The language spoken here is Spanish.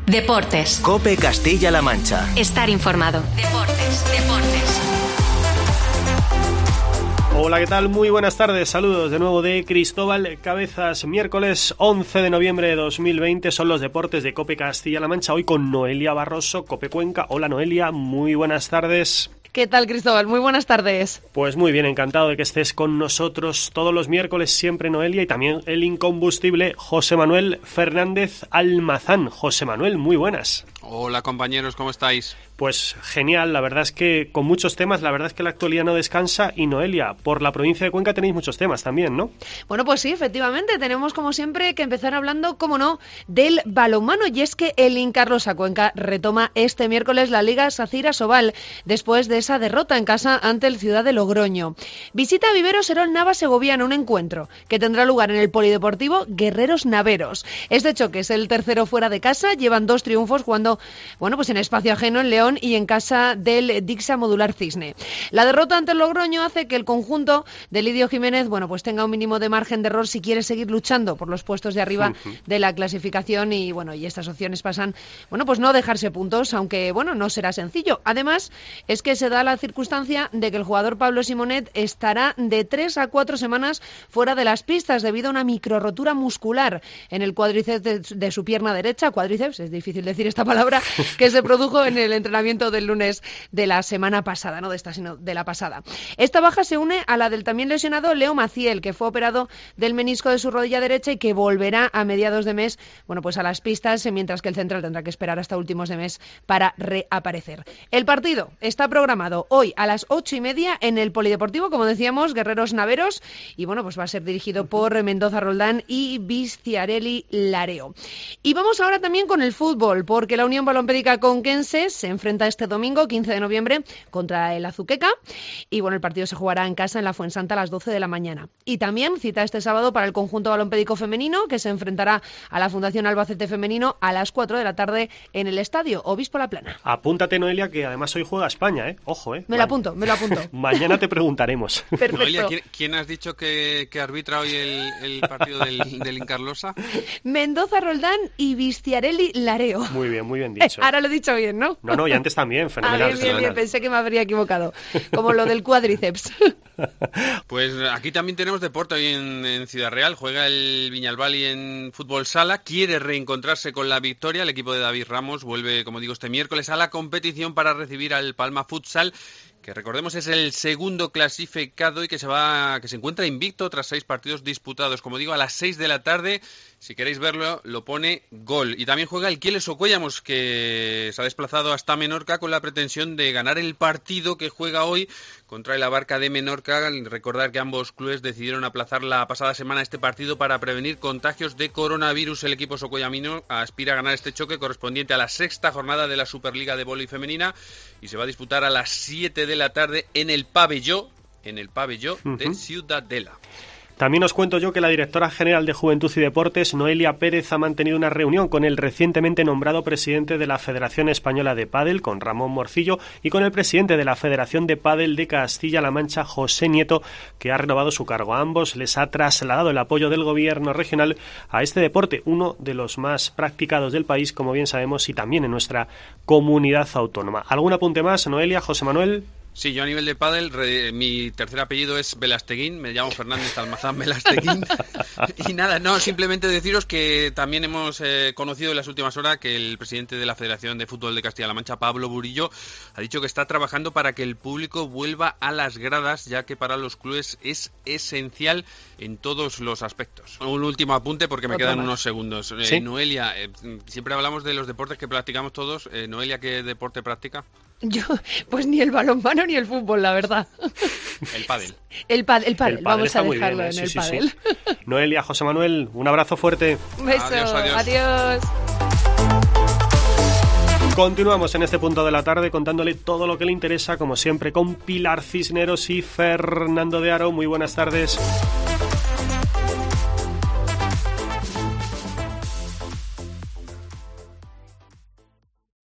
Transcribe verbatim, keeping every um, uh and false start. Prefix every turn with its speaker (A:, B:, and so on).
A: Deportes.
B: COPE Castilla-La Mancha.
A: Estar informado. Deportes, deportes.
C: Hola, ¿qué tal? Muy buenas tardes. Saludos de nuevo de Cristóbal Cabezas. Miércoles once de noviembre de dos mil veinte son los deportes de COPE Castilla-La Mancha. Hoy con Noelia Barroso, COPE Cuenca. Hola, Noelia. Muy buenas tardes.
D: ¿Qué tal, Cristóbal? Muy buenas tardes.
C: Pues muy bien, encantado de que estés con nosotros todos los miércoles, siempre, Noelia, y también el incombustible José Manuel Fernández Almazán. José Manuel, muy buenas.
E: Hola, compañeros, ¿cómo estáis?
C: Pues genial, la verdad es que con muchos temas, la verdad es que la actualidad no descansa. Y Noelia, por la provincia de Cuenca tenéis muchos temas también, ¿no?
D: Bueno, pues sí, efectivamente, tenemos como siempre que empezar hablando, como no, del balonmano, y es que el Incarlosa Cuenca retoma este miércoles la Liga Sacira Sobal, después de esa derrota en casa ante el Ciudad de Logroño. Visita a Vivero Serol Nava Segoviano, un encuentro que tendrá lugar en el Polideportivo Guerreros Naveros. Este choque es el tercero fuera de casa, llevan dos triunfos jugando, bueno, pues en espacio ajeno en León y en casa del Dixa Modular Cisne. La derrota ante el Logroño hace que el conjunto de Lidio Jiménez, bueno, pues tenga un mínimo de margen de error si quiere seguir luchando por los puestos de arriba uh-huh. de la clasificación, y bueno, y estas opciones pasan, bueno, pues no dejarse puntos, aunque bueno, no será sencillo. Además, es que se da la circunstancia de que el jugador Pablo Simonet estará de tres a cuatro semanas fuera de las pistas debido a una microrotura muscular en el cuádriceps de, de su pierna derecha, cuádriceps, es difícil decir esta palabra, que se produjo en el entrenamiento del lunes de la semana pasada, no de esta, sino de la pasada. Esta baja se une a la del también lesionado Leo Maciel, que fue operado del menisco de su rodilla derecha y que volverá a mediados de mes, bueno, pues a las pistas, mientras que el central tendrá que esperar hasta últimos de mes para reaparecer. El partido está programado hoy a las ocho y media en el Polideportivo, como decíamos, Guerreros Naveros, y bueno, pues va a ser dirigido por Mendoza Roldán y Vizciarelli Lareo. Y vamos ahora también con el fútbol, porque la Unión Balompédica Conquense se enfrenta este domingo, quince de noviembre, contra el Azuqueca, y bueno, el partido se jugará en casa en la Fuensanta a las doce de la mañana. Y también cita este sábado para el conjunto balompédico femenino, que se enfrentará a la Fundación Albacete Femenino a las cuatro de la tarde en el Estadio Obispo La Plana.
C: Apúntate, Noelia, que además hoy juega España, ¿eh? Ojo, ¿eh?
D: Me lo apunto, me lo apunto.
C: Mañana te preguntaremos.
D: Perfecto.
E: Noelia, ¿quién, ¿quién has dicho que, que arbitra hoy el, el partido del, del Incarlosa?
D: Mendoza Roldán y Vizciarelli Lareo.
C: Muy bien, muy bien dicho.
D: Eh, ahora lo he dicho bien, ¿no?
C: No, no, y antes también, fenomenal.
D: Ah, bien, bien, bien, pensé que me habría equivocado. Como lo del cuádriceps.
E: Pues aquí también tenemos deporte hoy en, en Ciudad Real. Juega el Viñalbali en fútbol sala. Quiere reencontrarse con la victoria. El equipo de David Ramos vuelve, como digo, este miércoles a la competición para recibir al Palma Futsal, que recordemos es el segundo clasificado y que se va, que se encuentra invicto tras seis partidos disputados. Como digo, a las seis de la tarde, si queréis verlo, lo pone Gol. Y también juega el Quieles Ocuellamos, que se ha desplazado hasta Menorca con la pretensión de ganar el partido que juega hoy contra el Abarca de Menorca. Recordar que ambos clubes decidieron aplazar la pasada semana este partido para prevenir contagios de coronavirus. El equipo socuellamino aspira a ganar este choque correspondiente a la sexta jornada de la Superliga de Vóley Femenina y se va a disputar a las siete de la tarde en el pabellón, en el pabellón uh-huh. de Ciudadela.
C: También os cuento yo que la directora general de Juventud y Deportes, Noelia Pérez, ha mantenido una reunión con el recientemente nombrado presidente de la Federación Española de Pádel, con Ramón Morcillo, y con el presidente de la Federación de Pádel de Castilla-La Mancha, José Nieto, que ha renovado su cargo. A ambos les ha trasladado el apoyo del gobierno regional a este deporte, uno de los más practicados del país, como bien sabemos, y también en nuestra comunidad autónoma. ¿Algún apunte más, Noelia, José Manuel?
E: Sí, yo a nivel de pádel, re, mi tercer apellido es Velasteguín, me llamo Fernández Almazán Velasteguín. Y nada, no, simplemente deciros que también hemos eh, conocido en las últimas horas que el presidente de la Federación de Fútbol de Castilla-La Mancha, Pablo Burillo, ha dicho que está trabajando para que el público vuelva a las gradas, ya que para los clubes es esencial en todos los aspectos. Un último apunte porque me Otro quedan más. unos segundos. Eh, ¿Sí? Noelia, eh, siempre hablamos de los deportes que practicamos todos. Eh, Noelia, ¿qué deporte practica?
D: Yo, pues ni el balonmano ni el fútbol, la verdad.
E: El pádel.
D: El pádel, el pádel. Vamos a dejarlo
C: bien, ¿eh?
D: en
C: sí,
D: el
C: sí,
D: pádel.
C: Sí. Noelia, José Manuel, un abrazo fuerte.
D: Un beso.
E: Adiós, adiós.
D: Adiós.
C: Continuamos en este punto de la tarde contándole todo lo que le interesa, como siempre, con Pilar Cisneros y Fernando de Aro. Muy buenas tardes.